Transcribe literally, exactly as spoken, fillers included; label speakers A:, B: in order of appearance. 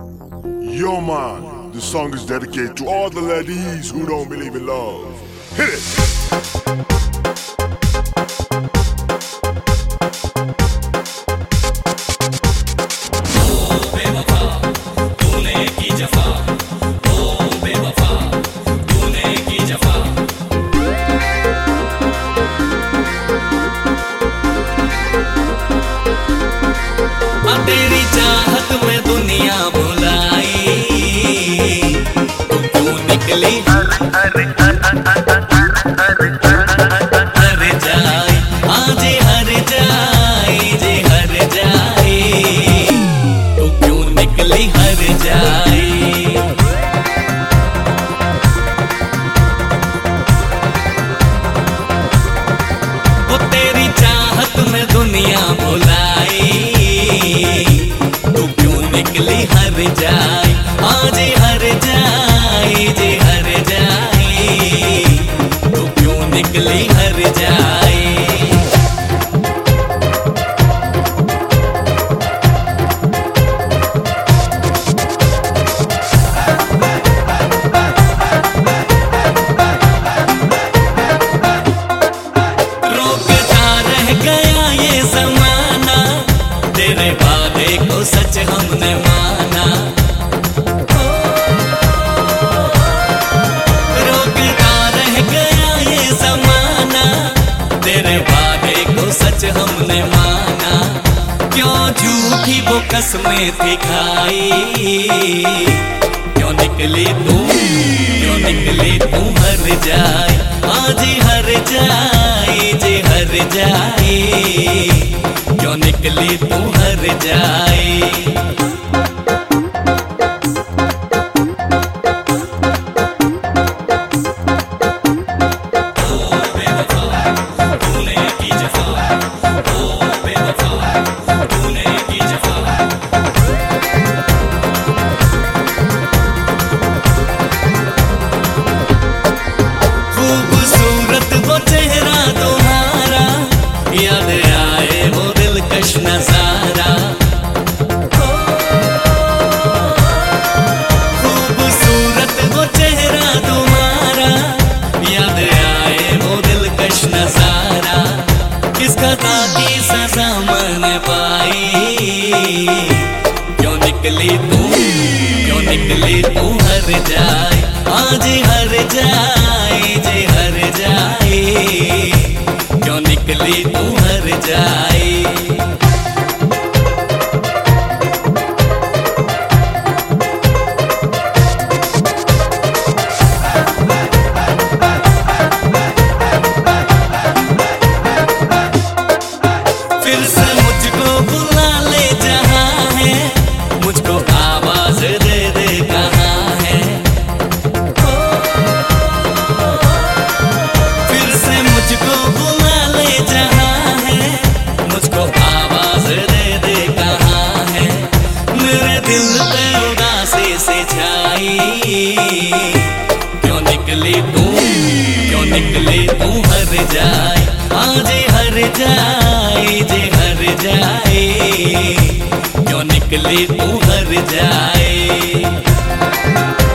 A: Yo man, this song is dedicated to all the ladies who don't believe in love. Hit it!
B: तेरी चाहत में दुनिया भुलाई, तू क्यों निकली हर जाए, आज हर जाए जे हर जाए, तू क्यों निकली हर जाए। वो तेरी चाहत में दुनिया भुलाई, निकली हर जाए, आज हर जाए जे हर जाए, तू क्यों निकली हर जाए। रोकता रह गया ये ज़माना, तेरे वादे को सच हमने माना। रोकता रह गया ये ज़माना, तेरे वादे को सच हमने माना। क्यों झूठी वो कसमें थी खाई, क्यों निकली तू क्यों निकली तू हर जाए, आज हर जाए जे हर जाए, क्यों निकली तू हर जाए। खूबसूरत वो चेहरा तुम्हारा, याद आए वो दिलकश नजारा। खूबसूरत वो चेहरा तुम्हारा, याद आए वो दिलकश नजारा। किसका ताकि सजा मैंने पाई, क्यों निकली तू क्यों निकली तू हर जाए, आज हर जाए जे हर जाए, क्यों निकली तू हर जाए। फिर से मुझको बुला ले जहाँ है, मुझको आवाज दे दे कहाँ है। फिर से मुझको बुला ले जहाँ है, मुझको आवाज दे दे कहाँ है। मेरे दिल पे उदासी से छाई, क्यों निकली तू क्यों निकली तू हर जाए, आज हर जाए जे हर जाए, क्यों निकली तू हर जाए।